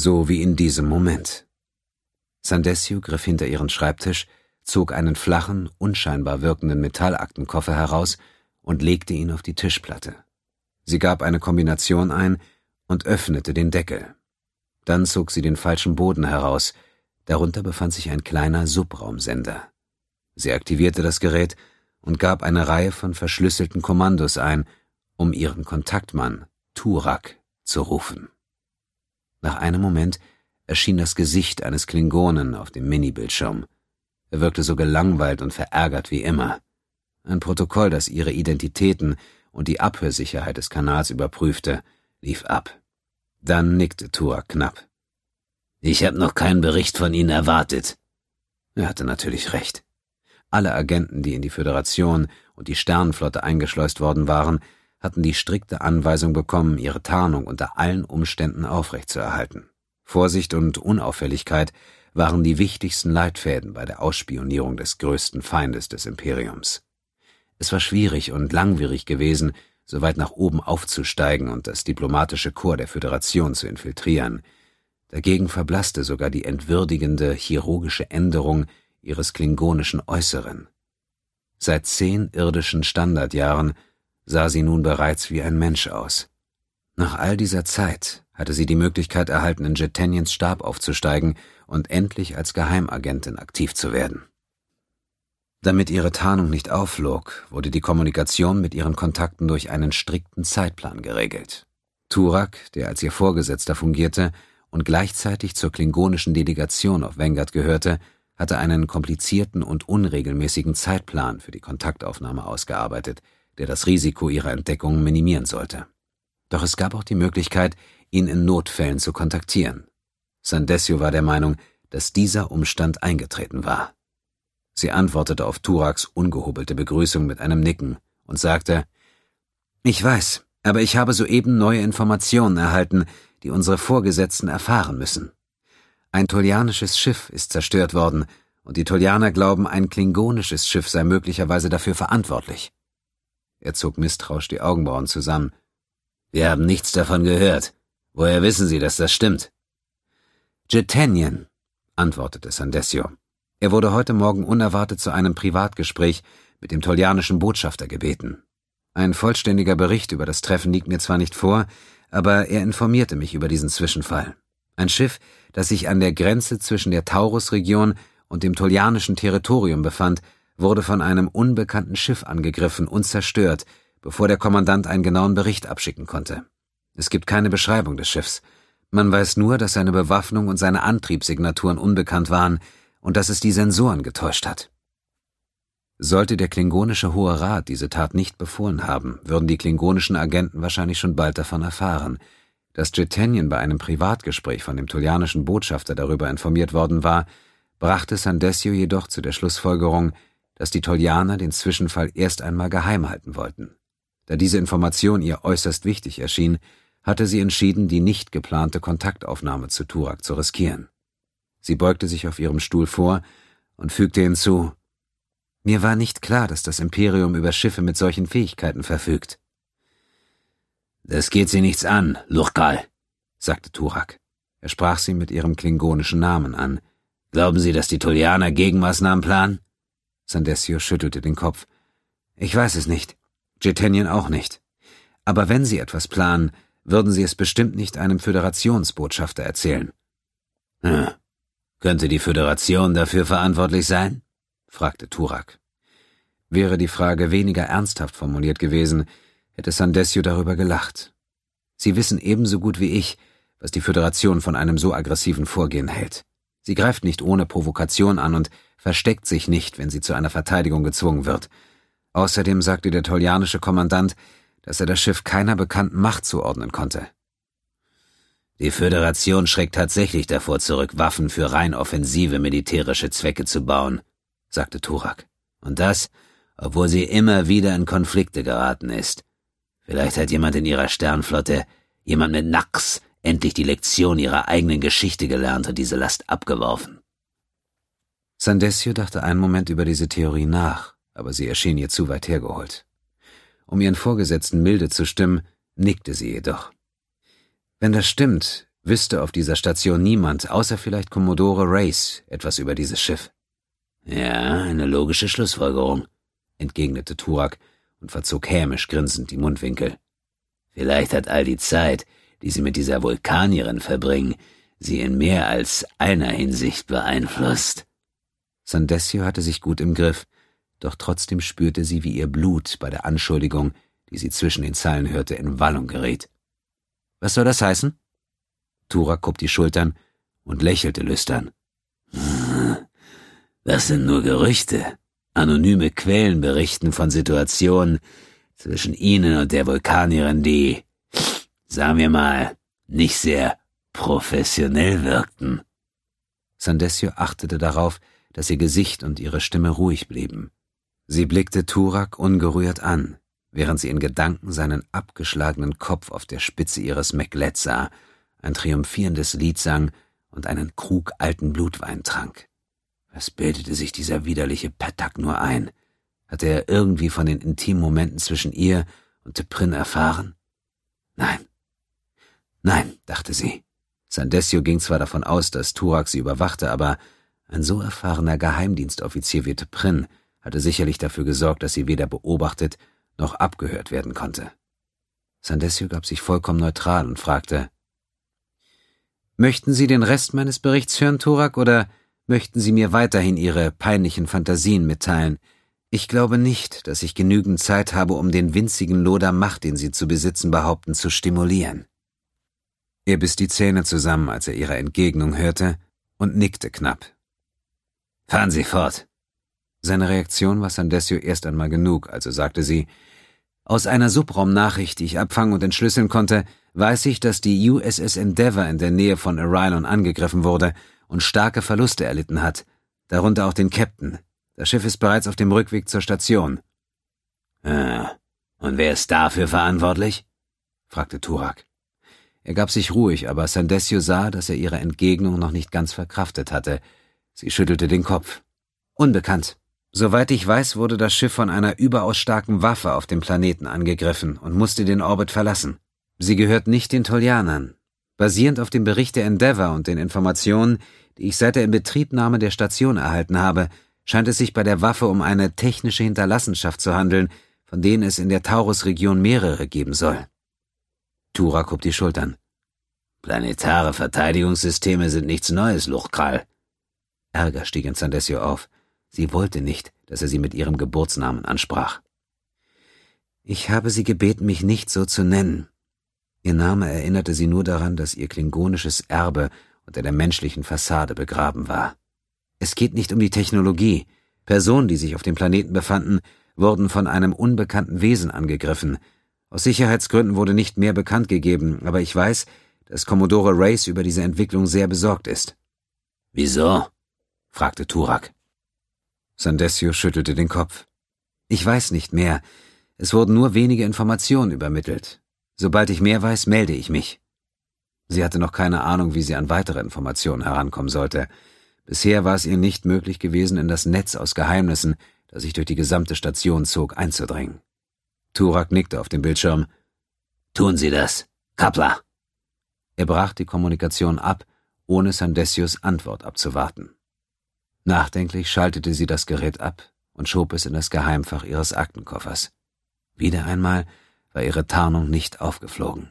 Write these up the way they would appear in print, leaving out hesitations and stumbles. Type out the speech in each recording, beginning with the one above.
So wie in diesem Moment. Sandesio griff hinter ihren Schreibtisch, zog einen flachen, unscheinbar wirkenden Metallaktenkoffer heraus und legte ihn auf die Tischplatte. Sie gab eine Kombination ein und öffnete den Deckel. Dann zog sie den falschen Boden heraus. Darunter befand sich ein kleiner Subraumsender. Sie aktivierte das Gerät und gab eine Reihe von verschlüsselten Kommandos ein, um ihren Kontaktmann, Turak, zu rufen. Nach einem Moment erschien das Gesicht eines Klingonen auf dem Minibildschirm. Er wirkte so gelangweilt und verärgert wie immer. Ein Protokoll, das ihre Identitäten und die Abhörsicherheit des Kanals überprüfte, lief ab. Dann nickte Turak knapp. »Ich habe noch keinen Bericht von Ihnen erwartet.« Er hatte natürlich recht. Alle Agenten, die in die Föderation und die Sternenflotte eingeschleust worden waren, hatten die strikte Anweisung bekommen, ihre Tarnung unter allen Umständen aufrechtzuerhalten. Vorsicht und Unauffälligkeit waren die wichtigsten Leitfäden bei der Ausspionierung des größten Feindes des Imperiums. Es war schwierig und langwierig gewesen, so weit nach oben aufzusteigen und das diplomatische Korps der Föderation zu infiltrieren. Dagegen verblasste sogar die entwürdigende chirurgische Änderung ihres klingonischen Äußeren. Seit 10 irdischen Standardjahren sah sie nun bereits wie ein Mensch aus. Nach all dieser Zeit hatte sie die Möglichkeit erhalten, in Jetanians Stab aufzusteigen und endlich als Geheimagentin aktiv zu werden. Damit ihre Tarnung nicht aufflog, wurde die Kommunikation mit ihren Kontakten durch einen strikten Zeitplan geregelt. Turak, der als ihr Vorgesetzter fungierte und gleichzeitig zur klingonischen Delegation auf Vanguard gehörte, hatte einen komplizierten und unregelmäßigen Zeitplan für die Kontaktaufnahme ausgearbeitet, der das Risiko ihrer Entdeckung minimieren sollte. Doch es gab auch die Möglichkeit, ihn in Notfällen zu kontaktieren. Sandesio war der Meinung, dass dieser Umstand eingetreten war. Sie antwortete auf Turaks ungehobelte Begrüßung mit einem Nicken und sagte: »Ich weiß, aber ich habe soeben neue Informationen erhalten, die unsere Vorgesetzten erfahren müssen. Ein tolianisches Schiff ist zerstört worden, und die Tolianer glauben, ein klingonisches Schiff sei möglicherweise dafür verantwortlich.« Er zog misstrauisch die Augenbrauen zusammen. »Wir haben nichts davon gehört. Woher wissen Sie, dass das stimmt?« »Jetanian«, antwortete Sandesio. Er wurde heute Morgen unerwartet zu einem Privatgespräch mit dem tolianischen Botschafter gebeten. Ein vollständiger Bericht über das Treffen liegt mir zwar nicht vor, aber er informierte mich über diesen Zwischenfall. Ein Schiff, das sich an der Grenze zwischen der Taurus-Region und dem tolianischen Territorium befand, wurde von einem unbekannten Schiff angegriffen und zerstört, bevor der Kommandant einen genauen Bericht abschicken konnte. Es gibt keine Beschreibung des Schiffs. Man weiß nur, dass seine Bewaffnung und seine Antriebssignaturen unbekannt waren und dass es die Sensoren getäuscht hat. Sollte der klingonische Hohe Rat diese Tat nicht befohlen haben, würden die klingonischen Agenten wahrscheinlich schon bald davon erfahren. Dass Jetanian bei einem Privatgespräch von dem tolianischen Botschafter darüber informiert worden war, brachte Sandesio jedoch zu der Schlussfolgerung, dass die Tolianer den Zwischenfall erst einmal geheim halten wollten. Da diese Information ihr äußerst wichtig erschien, hatte sie entschieden, die nicht geplante Kontaktaufnahme zu Turak zu riskieren. Sie beugte sich auf ihrem Stuhl vor und fügte hinzu: »Mir war nicht klar, dass das Imperium über Schiffe mit solchen Fähigkeiten verfügt.« »Das geht Sie nichts an, Lurkal«, sagte Turak. Er sprach sie mit ihrem klingonischen Namen an. »Glauben Sie, dass die Tolianer Gegenmaßnahmen planen?« Sandesio schüttelte den Kopf. »Ich weiß es nicht. Jetanian auch nicht. Aber wenn sie etwas planen, würden sie es bestimmt nicht einem Föderationsbotschafter erzählen.« Könnte die Föderation dafür verantwortlich sein?« fragte Turak. Wäre die Frage weniger ernsthaft formuliert gewesen, hätte Sandesio darüber gelacht. Sie wissen ebenso gut wie ich, was die Föderation von einem so aggressiven Vorgehen hält. Sie greift nicht ohne Provokation an und versteckt sich nicht, wenn sie zu einer Verteidigung gezwungen wird. Außerdem sagte der tolianische Kommandant, dass er das Schiff keiner bekannten Macht zuordnen konnte. Die Föderation schreckt tatsächlich davor zurück, Waffen für rein offensive militärische Zwecke zu bauen, sagte Turak. Und das, obwohl sie immer wieder in Konflikte geraten ist. Vielleicht hat jemand in ihrer Sternflotte, jemand mit Nax, endlich die Lektion ihrer eigenen Geschichte gelernt und diese Last abgeworfen. Sandesio dachte einen Moment über diese Theorie nach, aber sie erschien ihr zu weit hergeholt. Um ihren Vorgesetzten milde zu stimmen, nickte sie jedoch. »Wenn das stimmt, Wüsste auf dieser Station niemand, außer vielleicht Commodore Race, etwas über dieses Schiff. Ja, eine logische Schlussfolgerung, entgegnete Turak und verzog hämisch grinsend die Mundwinkel. Vielleicht hat all die Zeit, die sie mit dieser Vulkanierin verbringen, sie in mehr als einer Hinsicht beeinflusst. Sandesio hatte sich gut im Griff, doch trotzdem spürte sie, wie ihr Blut bei der Anschuldigung, die sie zwischen den Zeilen hörte, in Wallung geriet. »Was soll das heißen?« Turak hob die Schultern und lächelte lüstern. »Das sind nur Gerüchte. Anonyme Quellen berichten von Situationen zwischen Ihnen und der Vulkanierin, die, sagen wir mal, nicht sehr professionell wirkten.« Sandesio achtete darauf, dass ihr Gesicht und ihre Stimme ruhig blieben. Sie blickte Turak ungerührt an, während sie in Gedanken seinen abgeschlagenen Kopf auf der Spitze ihres Meklet sah, ein triumphierendes Lied sang und einen Krug alten Blutwein trank. Was bildete sich dieser widerliche Petak nur ein? Hatte er irgendwie von den intimen Momenten zwischen ihr und T'Prin erfahren? Nein, dachte sie. Sandesio ging zwar davon aus, dass Turak sie überwachte, aber ein so erfahrener Geheimdienstoffizier wie T'Prin hatte sicherlich dafür gesorgt, dass sie weder beobachtet noch abgehört werden konnte. Sandesio gab sich vollkommen neutral und fragte: »Möchten Sie den Rest meines Berichts hören, Turak, oder möchten Sie mir weiterhin Ihre peinlichen Fantasien mitteilen? Ich glaube nicht, dass ich genügend Zeit habe, um den winzigen Loder Macht, den Sie zu besitzen behaupten, zu stimulieren.« Er biss die Zähne zusammen, als er ihre Entgegnung hörte, und nickte knapp. »Fahren Sie fort.« Seine Reaktion war Sandesio erst einmal genug, also sagte sie: »Aus einer Subraumnachricht, die ich abfangen und entschlüsseln konnte, weiß ich, dass die USS Endeavour in der Nähe von Arylon angegriffen wurde und starke Verluste erlitten hat, darunter auch den Captain. Das Schiff ist bereits auf dem Rückweg zur Station.« Und wer ist dafür verantwortlich?« fragte Turak. Er gab sich ruhig, aber Sandesio sah, dass er ihre Entgegnung noch nicht ganz verkraftet hatte. Sie schüttelte den Kopf. »Unbekannt. Soweit ich weiß, wurde das Schiff von einer überaus starken Waffe auf dem Planeten angegriffen und musste den Orbit verlassen. Sie gehört nicht den Tolianern. Basierend auf dem Bericht der Endeavour und den Informationen, die ich seit der Inbetriebnahme der Station erhalten habe, scheint es sich bei der Waffe um eine technische Hinterlassenschaft zu handeln, von denen es in der Taurus-Region mehrere geben soll.« Turak hob die Schultern. »Planetare Verteidigungssysteme sind nichts Neues, Luchkral.« Ärger stieg in Sandesio auf. Sie wollte nicht, dass er sie mit ihrem Geburtsnamen ansprach. »Ich habe Sie gebeten, mich nicht so zu nennen.« Ihr Name erinnerte sie nur daran, dass ihr klingonisches Erbe unter der menschlichen Fassade begraben war. Es geht nicht um die Technologie. Personen, die sich auf dem Planeten befanden, wurden von einem unbekannten Wesen angegriffen. Aus Sicherheitsgründen wurde nicht mehr bekannt gegeben, aber ich weiß, dass Commodore Race über diese Entwicklung sehr besorgt ist.« »Wieso?« fragte Turak. Sandesio schüttelte den Kopf. »Ich weiß nicht mehr. Es wurden nur wenige Informationen übermittelt. Sobald ich mehr weiß, melde ich mich.« Sie hatte noch keine Ahnung, wie sie an weitere Informationen herankommen sollte. Bisher war es ihr nicht möglich gewesen, in das Netz aus Geheimnissen, das sich durch die gesamte Station zog, einzudringen. Turak nickte auf dem Bildschirm. »Tun Sie das, Kappler!« Er brach die Kommunikation ab, ohne Sandesios Antwort abzuwarten. Nachdenklich schaltete sie das Gerät ab und schob es in das Geheimfach ihres Aktenkoffers. Wieder einmal war ihre Tarnung nicht aufgeflogen.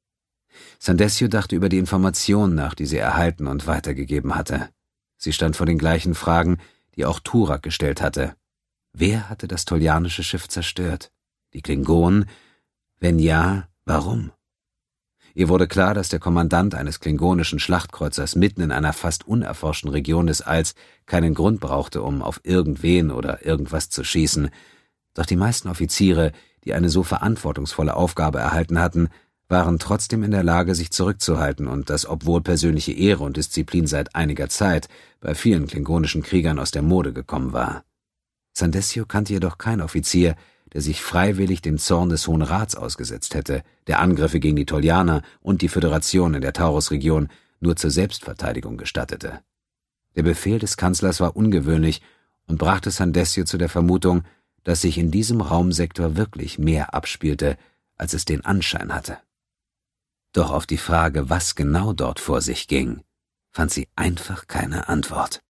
Sandesio dachte über die Informationen nach, die sie erhalten und weitergegeben hatte. Sie stand vor den gleichen Fragen, die auch Turak gestellt hatte. Wer hatte das tolianische Schiff zerstört? Die Klingonen? Wenn ja, warum? Ihr wurde klar, dass der Kommandant eines klingonischen Schlachtkreuzers mitten in einer fast unerforschten Region des Alls keinen Grund brauchte, um auf irgendwen oder irgendwas zu schießen. Doch die meisten Offiziere, die eine so verantwortungsvolle Aufgabe erhalten hatten, waren trotzdem in der Lage, sich zurückzuhalten, und das obwohl persönliche Ehre und Disziplin seit einiger Zeit bei vielen klingonischen Kriegern aus der Mode gekommen war. Sandesio kannte jedoch keinen Offizier, der sich freiwillig dem Zorn des Hohen Rats ausgesetzt hätte, der Angriffe gegen die Tolianer und die Föderation in der Taurus-Region nur zur Selbstverteidigung gestattete. Der Befehl des Kanzlers war ungewöhnlich und brachte Sandesio zu der Vermutung, dass sich in diesem Raumsektor wirklich mehr abspielte, als es den Anschein hatte. Doch auf die Frage, was genau dort vor sich ging, fand sie einfach keine Antwort.